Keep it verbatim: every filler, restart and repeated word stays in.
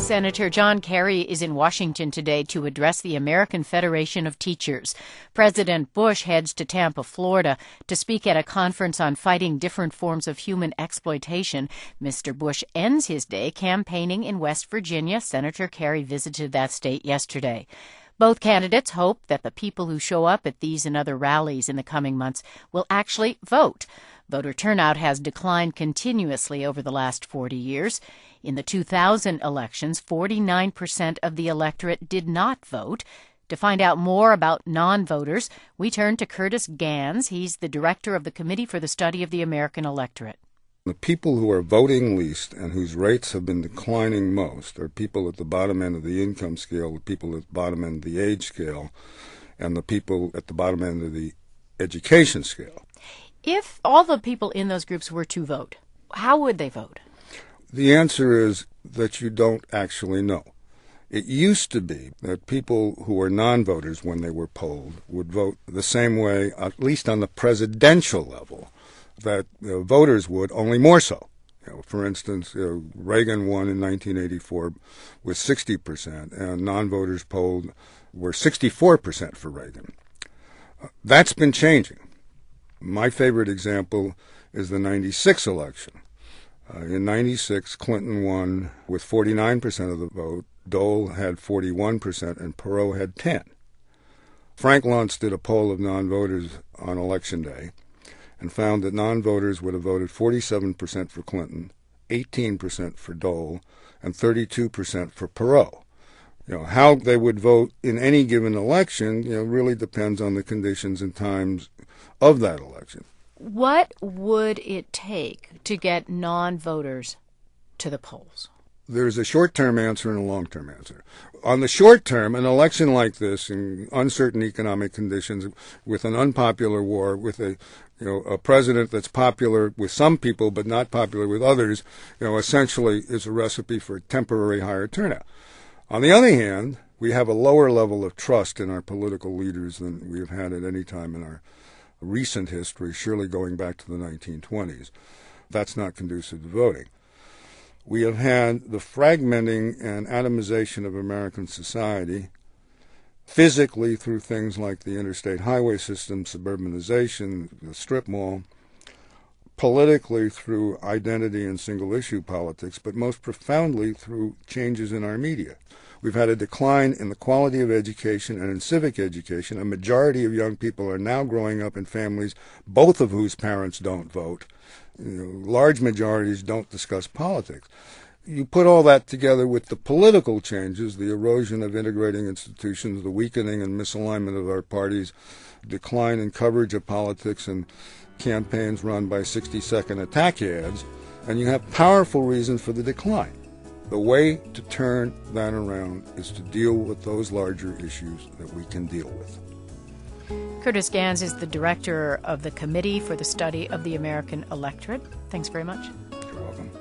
Senator John Kerry is in Washington today to address the American Federation of Teachers. President Bush heads to Tampa, Florida, to speak at a conference on fighting different forms of human exploitation. Mister Bush ends his day campaigning in West Virginia. Senator Kerry visited that state yesterday. Both candidates hope that the people who show up at these and other rallies in the coming months will actually vote. Voter turnout has declined continuously over the last forty years. In the two thousand elections, forty-nine percent of the electorate did not vote. To find out more about non-voters, we turn to Curtis Gans. He's the director of the Committee for the Study of the American Electorate. The people who are voting least and whose rates have been declining most are people at the bottom end of the income scale, the people at the bottom end of the age scale, and the people at the bottom end of the education scale. If all the people in those groups were to vote, how would they vote? The answer is that you don't actually know. It used to be that people who were non-voters when they were polled would vote the same way, at least on the presidential level, that uh, voters would, only more so. You know, for instance, uh, Reagan won in nineteen eighty-four with sixty percent, and non-voters polled were sixty-four percent for Reagan. Uh, that's been changing. My favorite example is the ninety-six election. Uh, in ninety-six, Clinton won with forty-nine percent of the vote, Dole had forty-one percent, and Perot had ten. Frank Luntz did a poll of non-voters on Election Day and found that non-voters would have voted forty-seven percent for Clinton, eighteen percent for Dole, and thirty-two percent for Perot. You know, how they would vote in any given election, you know, really depends on the conditions and times of that election. What would it take to get non-voters to the polls? There's a short-term answer and a long-term answer. On the short term, an election like this, in uncertain economic conditions, with an unpopular war, with a you know a president that's popular with some people but not popular with others, you know, essentially is a recipe for a temporary higher turnout. On the other hand, we have a lower level of trust in our political leaders than we have had at any time in our recent history, surely going back to the nineteen twenties. That's not conducive to voting. We have had the fragmenting and atomization of American society, physically through things like the interstate highway system, suburbanization, the strip mall, politically through identity and single-issue politics, but most profoundly through changes in our media. We've had a decline in the quality of education and in civic education. A majority of young people are now growing up in families, both of whose parents don't vote. You know, large majorities don't discuss politics. You put all that together with the political changes, the erosion of integrating institutions, the weakening and misalignment of our parties, decline in coverage of politics, and campaigns run by sixty-second attack ads, and you have powerful reasons for the decline. The way to turn that around is to deal with those larger issues that we can deal with. Curtis Gans is the director of the Committee for the Study of the American Electorate. Thanks very much. You're welcome.